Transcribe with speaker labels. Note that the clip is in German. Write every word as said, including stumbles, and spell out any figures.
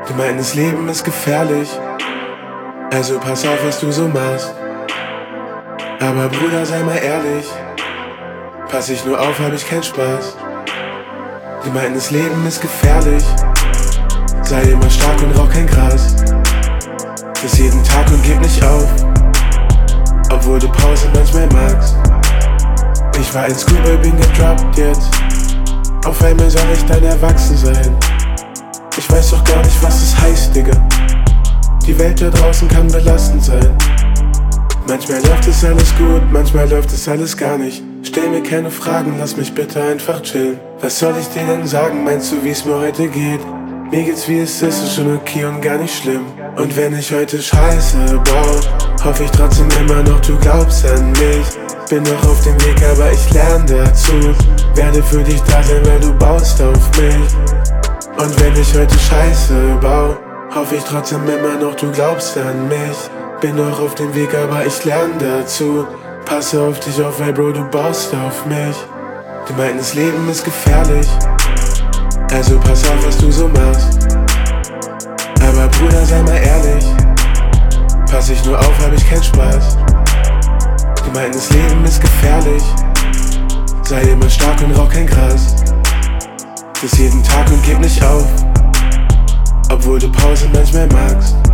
Speaker 1: Die meinten, das Leben ist gefährlich, also pass auf, was du so machst. Aber Bruder, sei mal ehrlich, pass ich nur auf, hab ich keinen Spaß. Die meinten, das Leben ist gefährlich, sei immer stark und rauch kein Gras. Bis jeden Tag und gib nicht auf, obwohl du Pause manchmal magst. Ich war ein Schoolboy, bin gedroppt jetzt, auf einmal soll ich dann erwachsen sein. Ich weiß doch gar nicht, was das heißt, Digga. Die Welt da draußen kann belastend sein. Manchmal läuft es alles gut, manchmal läuft es alles gar nicht. Stell mir keine Fragen, lass mich bitte einfach chillen. Was soll ich dir denn sagen, meinst du, wie es mir heute geht? Mir geht's wie es ist, ist schon okay und gar nicht schlimm. Und wenn ich heute Scheiße baue, hoffe ich trotzdem immer noch, du glaubst an mich. Bin noch auf dem Weg, aber ich lerne dazu. Werde für dich da sein, weil du baust auf mich. Und wenn ich heute Scheiße baue, hoffe ich trotzdem immer noch, du glaubst an mich. Bin noch auf dem Weg, aber ich lerne dazu. Passe auf dich auf, weil Bro, du baust auf mich. Die meinten, das Leben ist gefährlich, also pass auf, was du so machst. Aber Bruder, sei mal ehrlich, pass ich nur auf, hab ich keinen Spaß. Die meinten, das Leben ist gefährlich, sei immer stark und rauch kein Gras. Bis jeden Tag und gib nicht auf, obwohl du Pause manchmal magst.